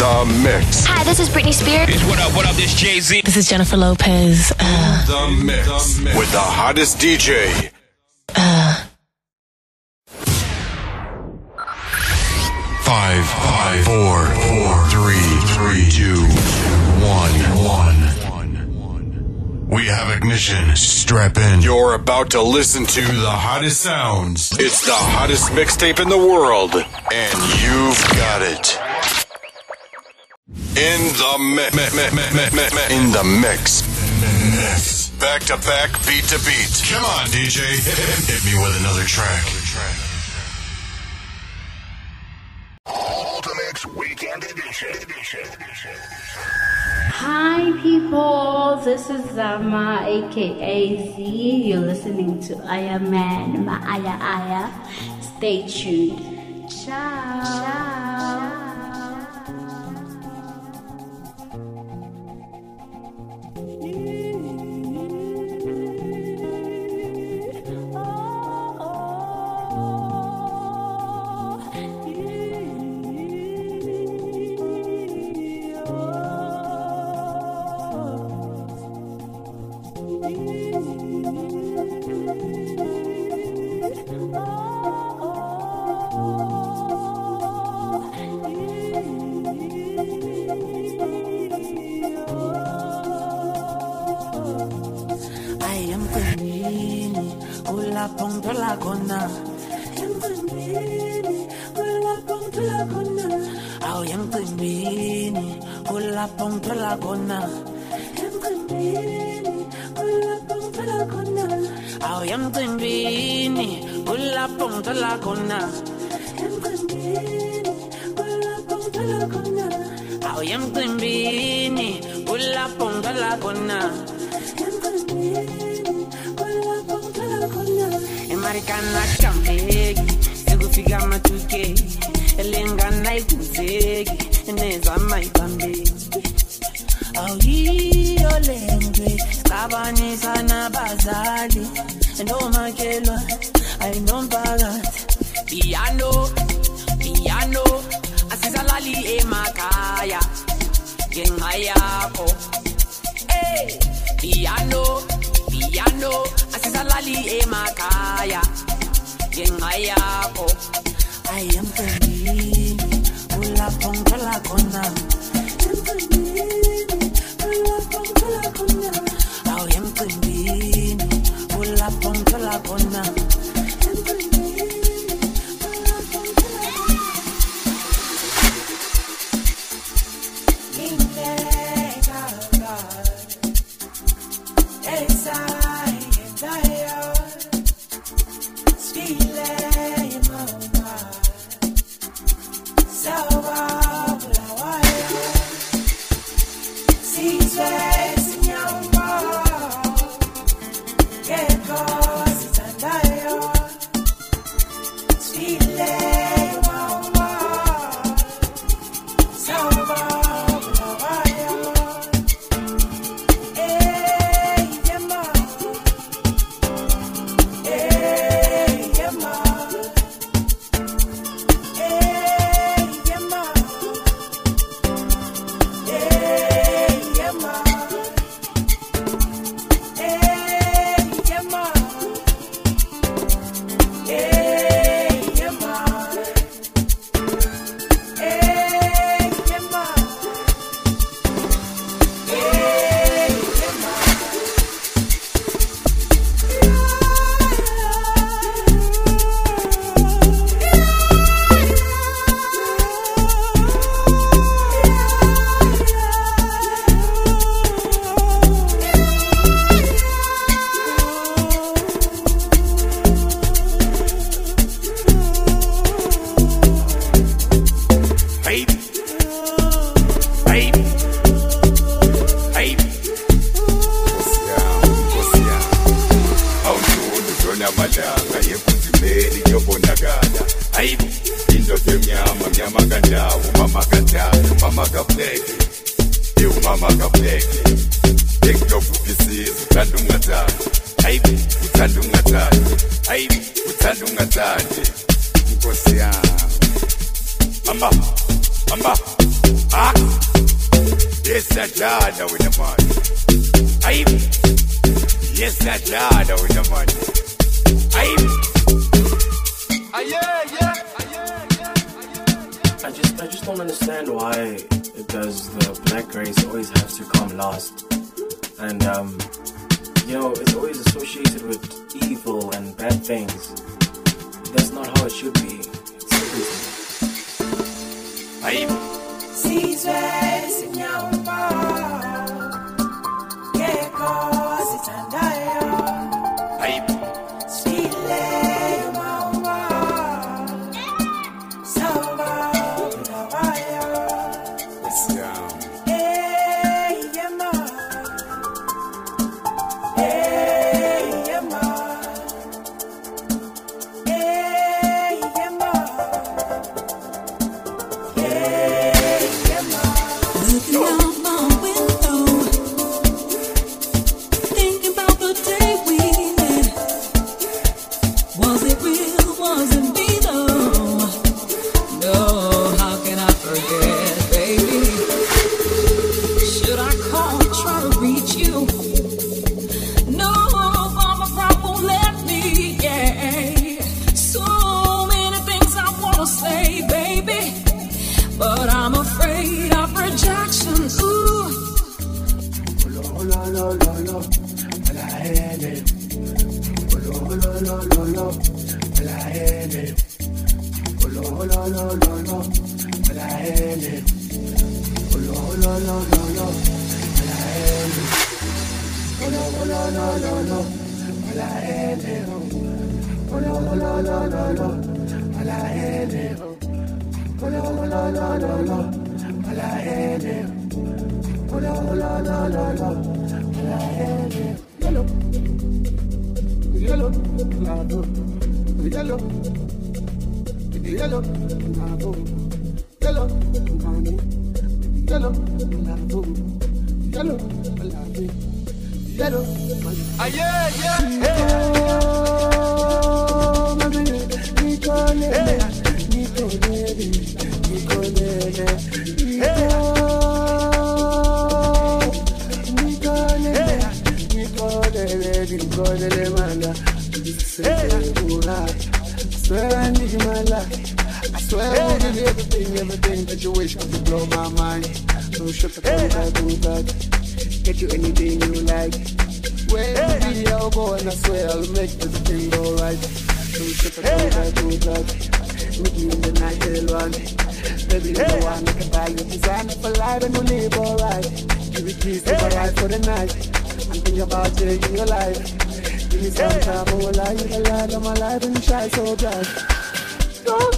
The Mix. Hi, this is Britney Spears. Bitch, what up, this Jay-Z. This is Jennifer Lopez. The Mix. With the hottest DJ. 5, 4, 3, 2, 1. We have ignition. Strap in. You're about to listen to the hottest sounds. It's the hottest mixtape in the world, and you've got it. In the mix. In the mix. Back to back, beat to beat. Come on, DJ. Hit me with another track. Ultimate Weekend Edition. Hi people, this is Zama aka Z. You're listening to Aya Man, my Aya. Stay tuned. Ciao. Yes, that yard with the man. Yes, that yard with the man. I just don't understand why does the black race always have to come last. And it's always associated with evil and bad things. That's not how it should be. Everything that you wish could blow my mind. So shut up and get you anything you like. When you be your boy, and I swear I'll make everything go right. So shut up and meet me in the night, till one. Baby, you know I make a buy you design for life and we'll live alright. Give it keys to my ride for the night. I'm thinking about changing your life. Give me some time, I will lie you the light of my life and shine so bright. Stop.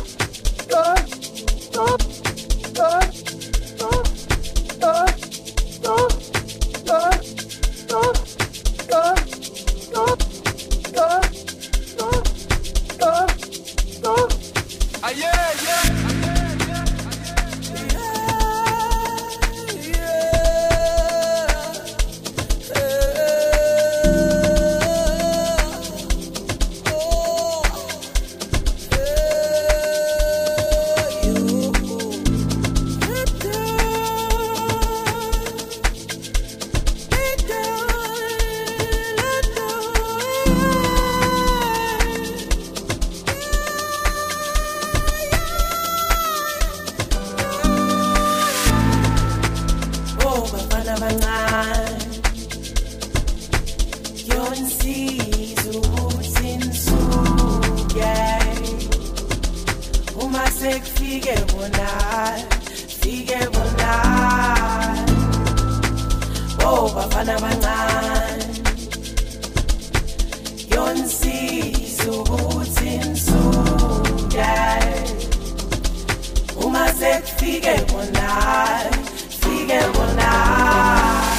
Fige one night.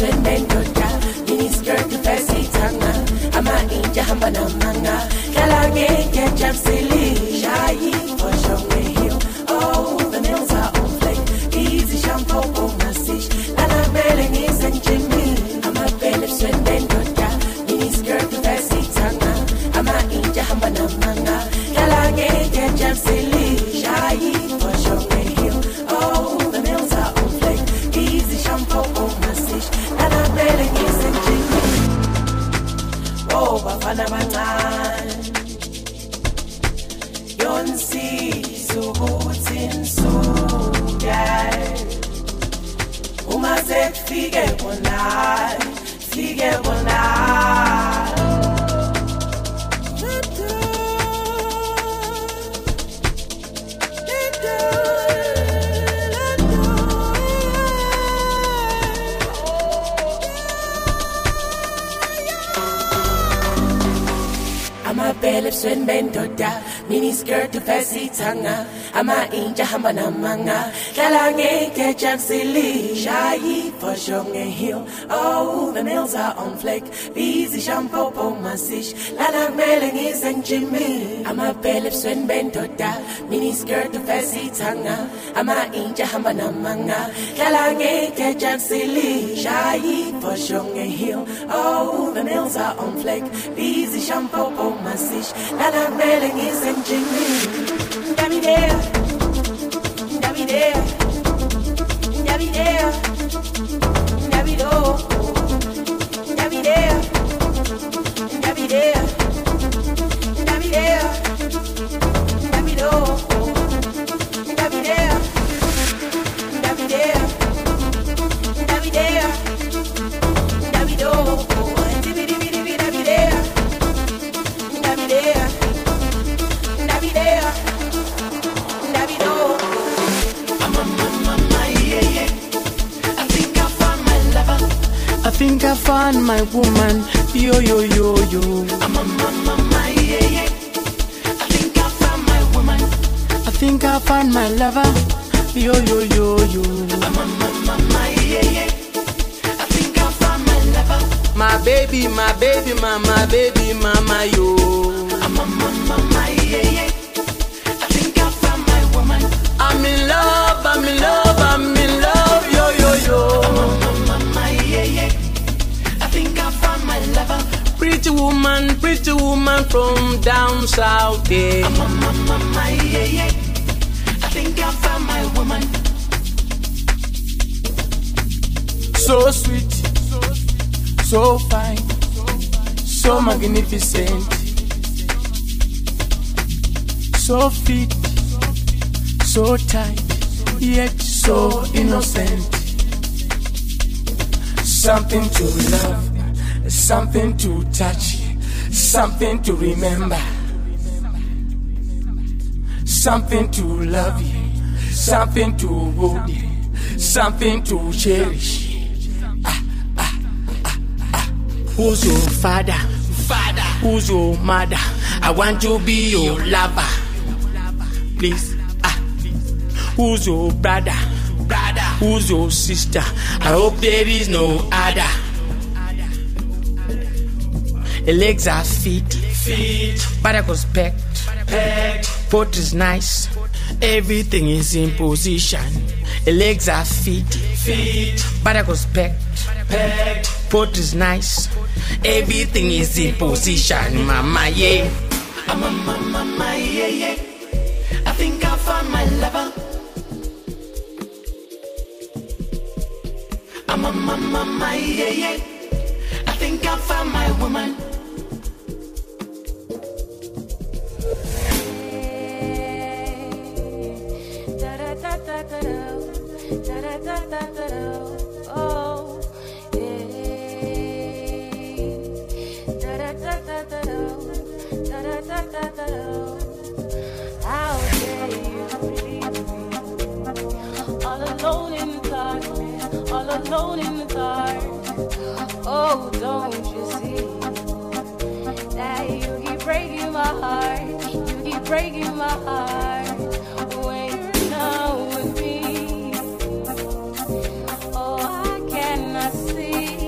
swende ndoda mini skirt uvesitanga ama-inja hamba namanga kala ngeke jabsili shayi oshonge hill. Oh, the nails are on flake easy shampoo on my stitch lana belling is and Jimmy ama belly swende ndoda mini skirt uvesitanga ama-inja hamba namanga kala ngeke jabsili shayi oshonge hill. Oh, the nails are on flake easy shampoo on my stitch lana belling is and Jimmy. Oh, bafana bancane yonsizwa ukuthi nisuke uma sekufike bona Belly swende ndoda mini skirt uvesitanga ama-inja hamba namanga kala ngeke jabsili shayi oshonge hill. Oh, the nails are on flake busy shampoo on my stitch lana belling is and Jimmy ama belly swende ndoda mini skirt uvesitanga ama-inja hamba namanga kala ngeke jabsili shayi oshonge hill. Oh, the nails are on flake busy shampoo on my stitch lana belling is and Jimmy. Davide, Davide, Davide, Davido, Davide, Davide, Davide, Davido, Davide, Davide, Davide, Davido, I think I found my woman, yo yo yo yo. I think I found my woman. I think I found my lover, yo yo yo yo. I think I found my lover. My baby, my baby, my baby, mama yo. I think I found my woman. I'm in love, I'm in love, I'm in love, yo yo yo. I think I found my lover. Pretty woman from down south, yeah. I think I found my woman. So sweet, so fine, so magnificent, so fit, so tight, yet so innocent. Something to love, something to touch, something to remember, something to love you, something to hold you, something to cherish. Who's your father? Who's your mother? I want to be your lover. Please. Who's your brother? Who's your sister? I hope there is no other. The legs are fit. Back goes packed. Pot is nice. Everything is in position. The legs are fit. Back goes packed. Pot is nice. Everything is in position. Mama, yeah. Mama, yeah. I think I found my lover. Mama, yeah. I think I found my woman. Oh, yeah. How dare you leave me all alone in the darkness, all alone in the dark? Oh, don't you see that you keep breaking my heart? You keep breaking my heart when you're not with me. Oh, I cannot see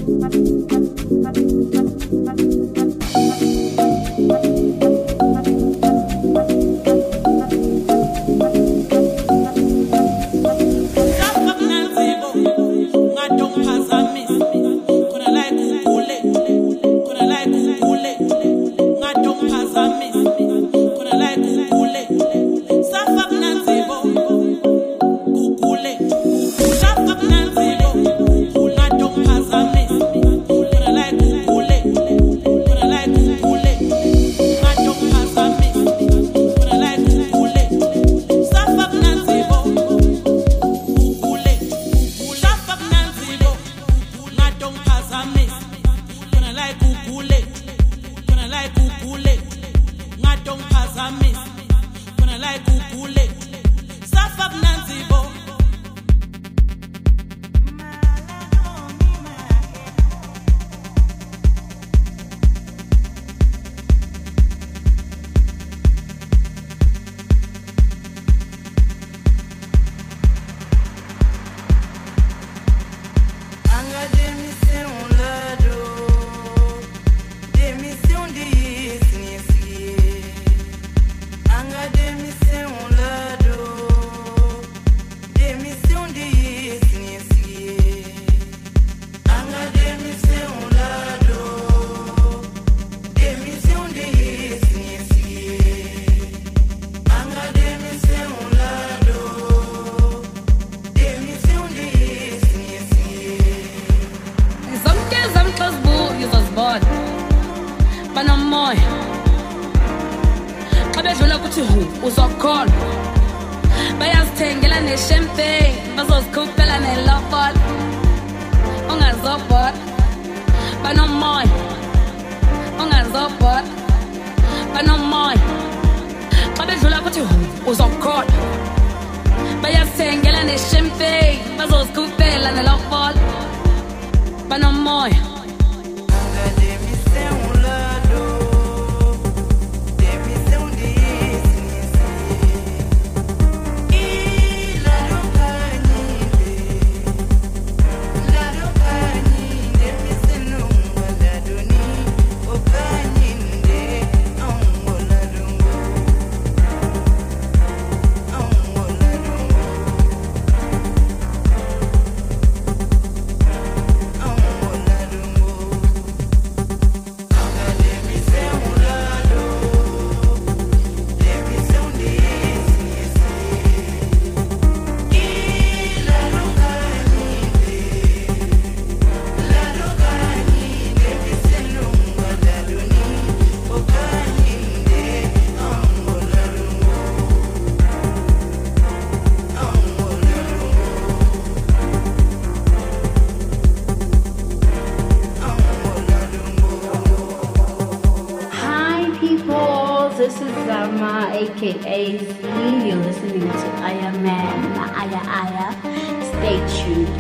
aka Z. You're listening to Aya Man, Aya Aya. Stay tuned.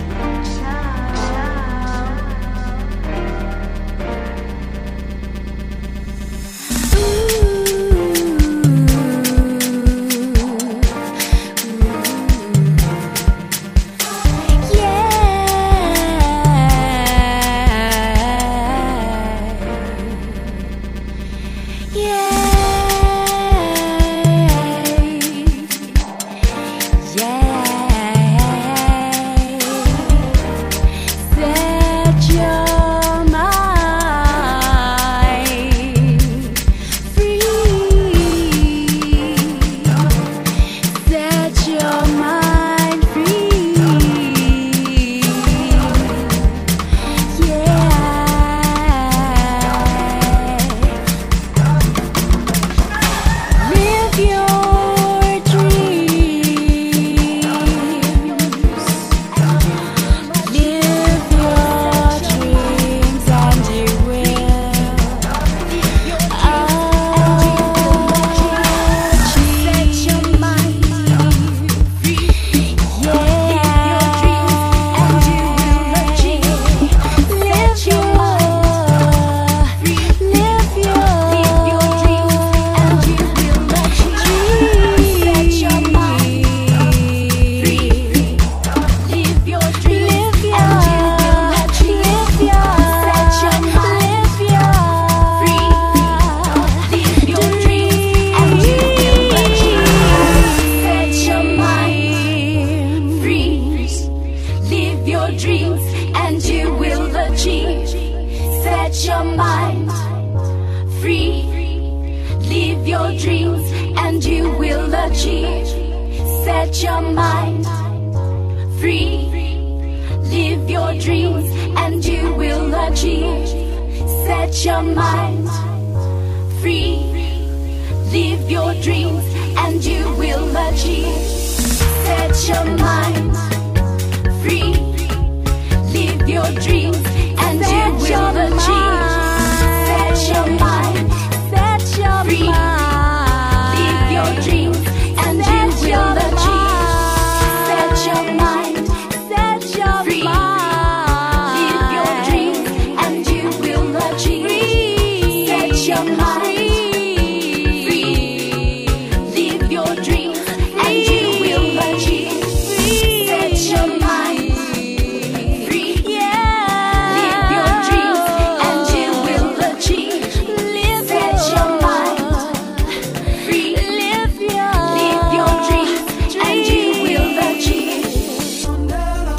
Set your mind free. Live your dreams and you will achieve. Set your mind free. Live your dreams and you will achieve. Set your mind free. Live your dreams and you will achieve. Set your mind free. Live your dreams and you will achieve. Set your mind free. Live your dreams and you will achieve. Set your mind free. Live your dreams and you will achieve. Set your mind free. Live your dreams and you will achieve. Set your mind free. Live your dreams and you will achieve. Set your mind free. Live your dreams and you will achieve. Sondela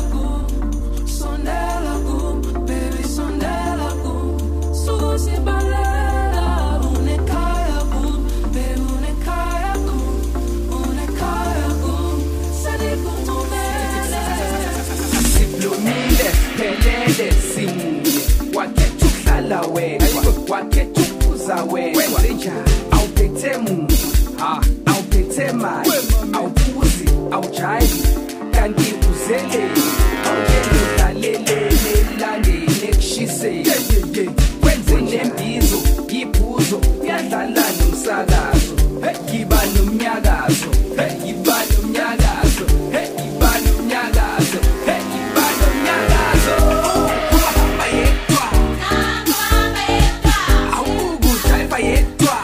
kum, baby, sondela kum. Susi balera, unekaya kum, baby, unekaya kum. Sadi kutumele. Siblumile, pelele, simunye. Wakhetha ukuhlala wedwa, wakhetha ukuphuza wedwa. Awuphethe muntu, awuphethe mali, awuphuzi, awujayivi, kanti uzelele. Awungene udlalelele elandeni ekushiseni. Wenze nembizo, yiphuzo, uyadlala nomsakazo. Yiba nomnyakazo, yiba nomnyakazo, yiba nomnyakazo, yiba nomnyakazo. Uhamba yedwa, awukujayiva yedwa,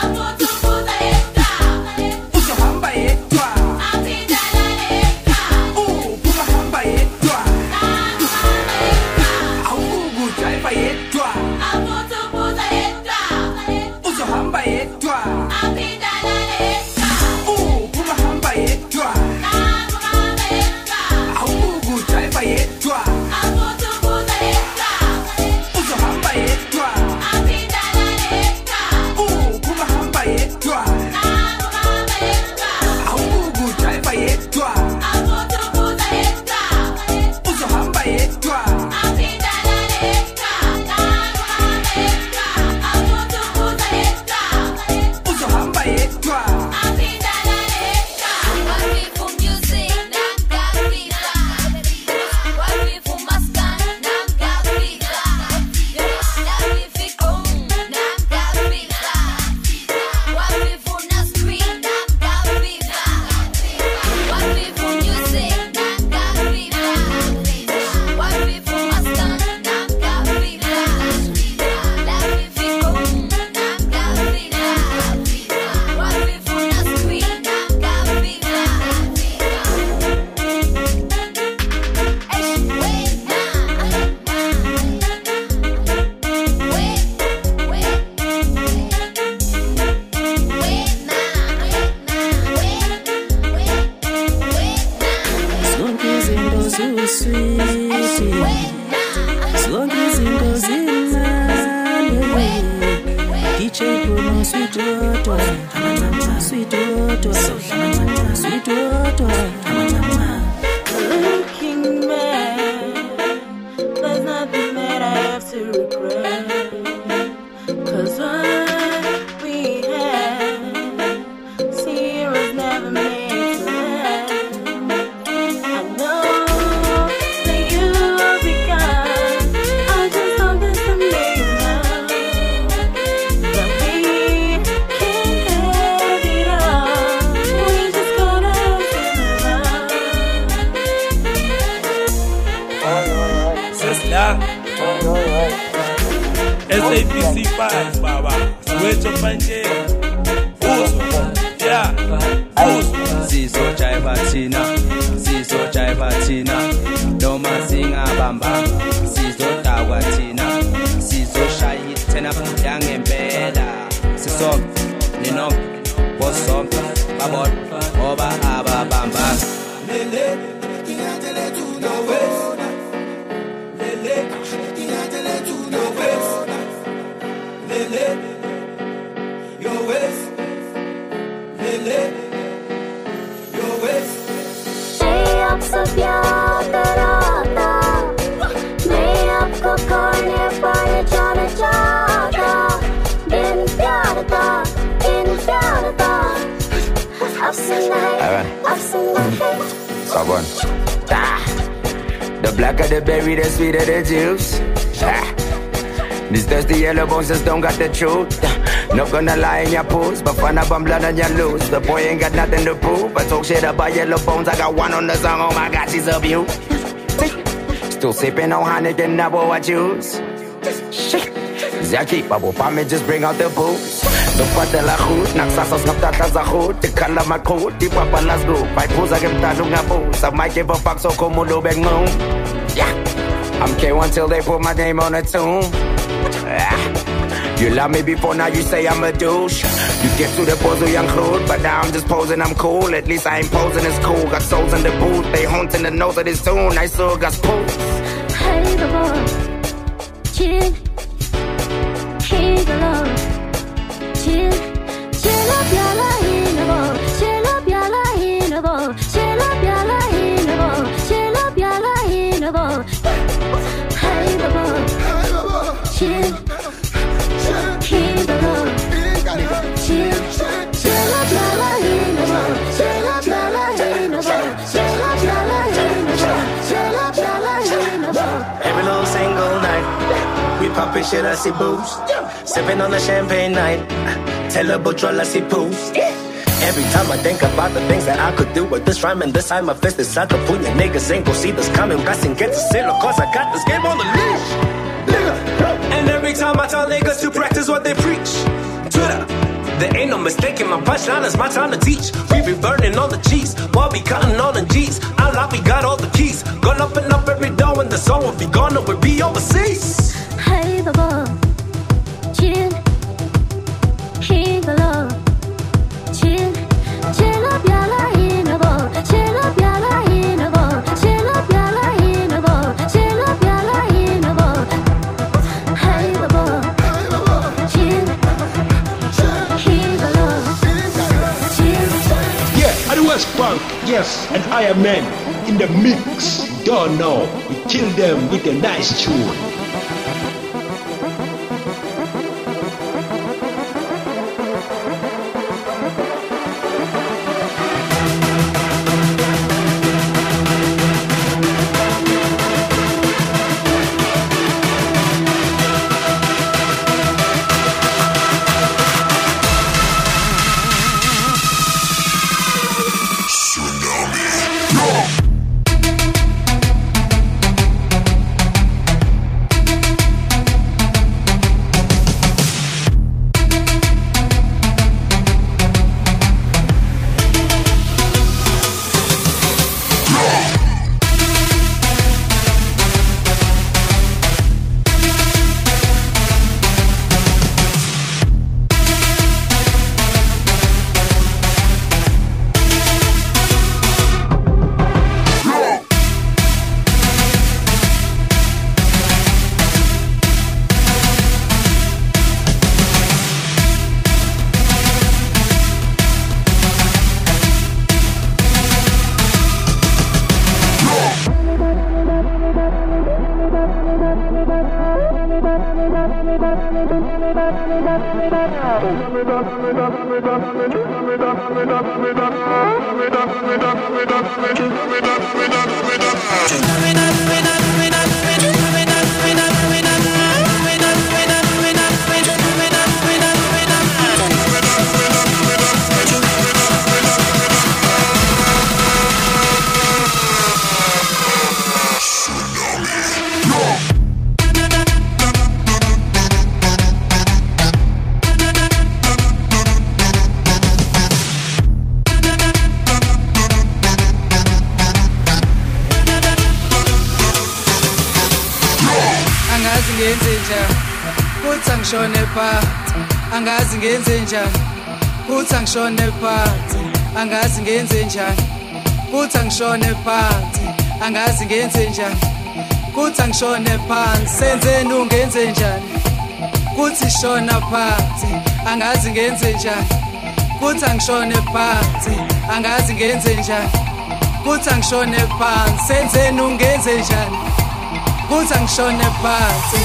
uzohamba yedwa, uhamba yedwa, awukujayiva yedwa, uzohamba yedwa, uhamba yedwa, awukujayiva yedwa, uzohamba yedwa, uhamba yedwa, awukujayiva yedwa, uzohamba yedwa. Uzohamba yedwa. Looking back, there's nothing that I have to regret. 'Cause what we had, see, was never made to last. I know that you are because I just don't get to make you know that we can't have it all. We just gotta survive. Sesla SAPC 5 baba Soweto manje Uzo yeah Uzo Sizojayiva thina noma singabamba sizodakwa thina sizoshaya ithena futhi ngempela sisonke nino bosonke babona ngoba ababamba lele ingatele tu no west lele ingatele tu no west Alright. The blacker the berry, the sweeter the juice. These thirsty yellow bones just don't got the truth. Not gonna lie in your pose, but find out I'm blood and you lose. The boy ain't got nothing to prove. I talk shit about yellow bones, I got one on the song. Oh my God, she's a beaut. Still sipping on Heineken, now what I choose. Zaki, babo pa me just bring out the booze. Dupate la goed, nagsasas naptata za goed. De kala makroot, die papa las go. By pooza gem tanu nga boos. I might give a fuck so komodo bang moon. Yeah, I'm K1 till they put my name on a tomb. You love me before, now you say I'm a douche. You get to the pose young crude, but now I'm just posing, I'm cool. At least I ain't posing as cool. Got souls in the booth, they haunting the nose of this tune. I still got spooks. Hey, the boy, chill. Hey, the Lord, chill. Chill up, yalla, in the boy. Chill up, yalla, in the boy. Chill up, yalla, in the boy. Chill up, yalla, in the boy. Hey, the boy, chill. Hey, the Lord, chill. Chill up, yalla, in the boy. Chill up, yalla, in the boy. Chill up, yalla, in the boy. Chill up, yalla, in the boy. Every little single night, we poppin' shit, I see booze. Sippin' on the champagne night, tell a butcher, I see poos. Every time I think about the things that I could do with this rhyme and this time my fist is like a punya. Niggas ain't gon' see this coming, guys and get to sit cause I got this game on the leash. And every time I tell niggas to practice what they preach, Twitter, there ain't no mistaking my punchline, it's my time to teach. We be burning all the cheese, while we cutting all the G's. I like we got all the keys, gone up and up every door when the song will be gone, it will be overseas. Hey, the boy, chill. Hey, the Lord, chill. Chill up, yalla, in the boy. Chill up, yalla, in the boy. Chill up, yalla, in the boy. Chill up, yalla, in the boy. Hey, the boy, chill. Hey, the Lord, chill. Yeah, at the West Bank, yes, and Iron Man in the mix. Don't know, we kill them with a nice tune. Angazi ngenze njani kuthi angishone phansi angazi ngenze njani kuthi angishone phansi angazi ngenze njani kuthi angishone phansi senzeni ungenze njani kuthi shona phansi angazi ngenze njani kuthi angishone phansi angazi ngenze njani kuthi angishone phansi senzeni ungenze njani kuthi angishone phansi.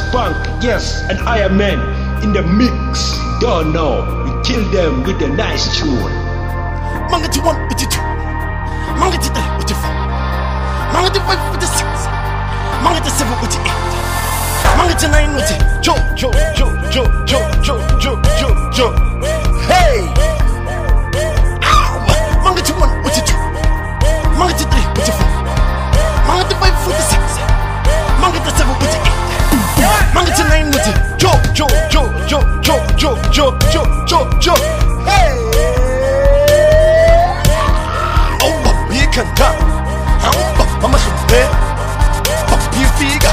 Punk, yes, and Iron Man in the mix. Don't know, we kill them with a nice tune. Manga to 1 with the 2, Manga to 3 with the 4, Manga to 5 with the 6, Manga to 7 with the 8, Manga to 9 with the Jo. Hey! Ow! Manga to 1 with the 2, Manga to 3 with the 4, Manga to 5 with the 6, Manga to 7 with the 8, Manga to 9 with the Jo. Hey! Canta, mama sube, papi figa,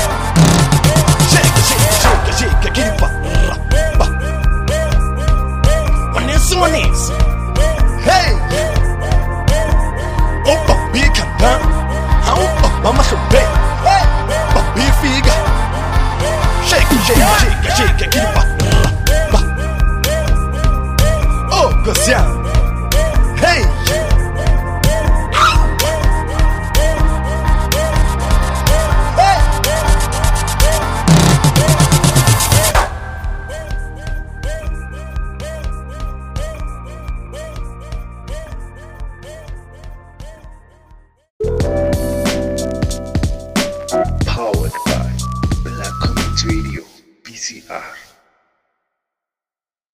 shake, get it back, one is, hey, oh papi canta, mama sube, papi figa, shake, get it back, oh, Gosian.